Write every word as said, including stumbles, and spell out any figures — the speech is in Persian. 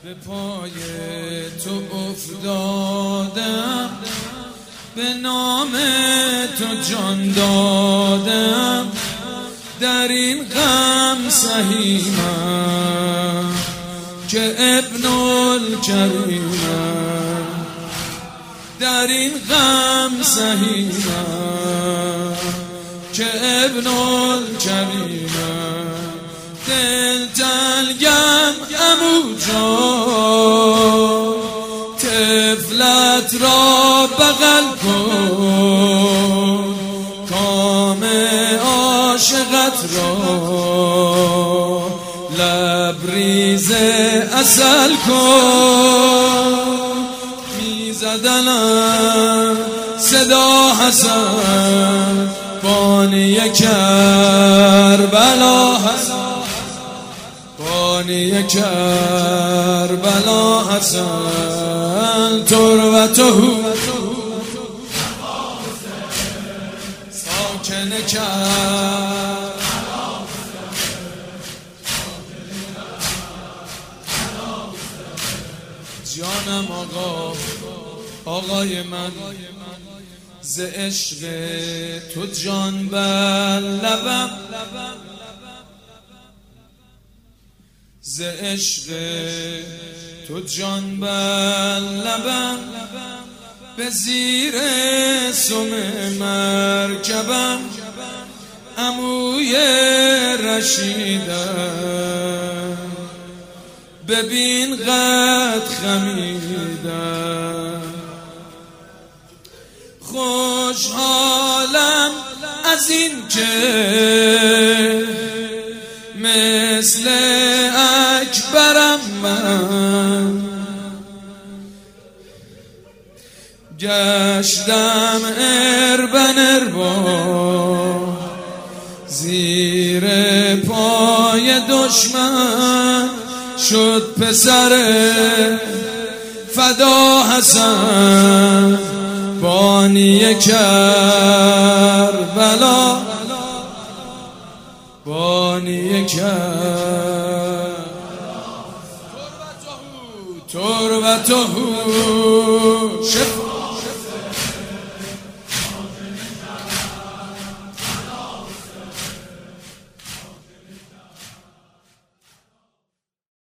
به پای تو افتادم، به نام تو جان دادم، در این غم سهیمم که ابن الکریمم، در این غم سهیمم که ابن الکریمم. دل تلگم عمو جان، طفلت را بغل کن، کام عاشقت را لبریز عسل کن. میزدنم صدا حسن، بانی کربلا حسن، بانی کربلا حسن. تربته ساکن کرد، جانم آقا، آقای من، ز عشق تو جان بر لبم، ز عشق تو جان بر لبم، به زیر سم مرکبم، عموی رشیدم، ببین قد خمیدم. خوشحالم از این که مثل اکبرم من، گشتم اربن اربا زیر پای دشمن، شد پسر فدا حسن، بانی کربلا، بانی کربلا. تربته شفا